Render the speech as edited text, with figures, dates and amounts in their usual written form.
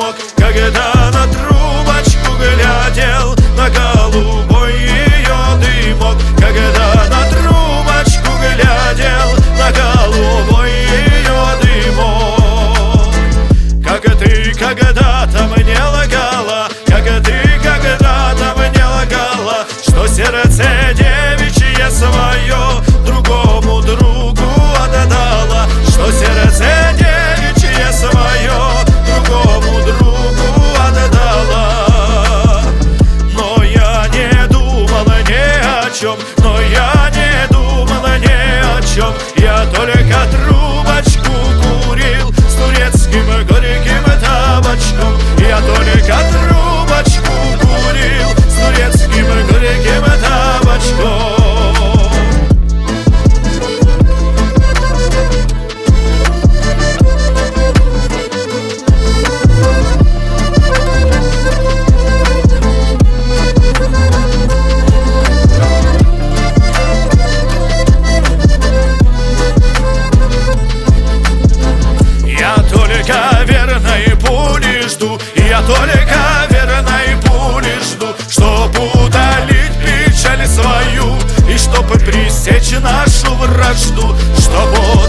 дымок, когда на трубочку глядел, на голубой ее дымок, когда на трубочку глядел, на голубой ее дымок. Как ты когда-то мне лгала, как ты когда-то мне лгала, что сердце девичье свое другому другу отдала, что сердце девичье свое другому другу отдала. Но я не думала ни о чем, но я не думала ни о чем, я только трубочку курил с турецким горьким табачком, я только трубочку курил с турецким горьким табачком. Я только верной пули жду, чтоб удалить печаль свою и чтоб пресечь нашу вражду, чтоб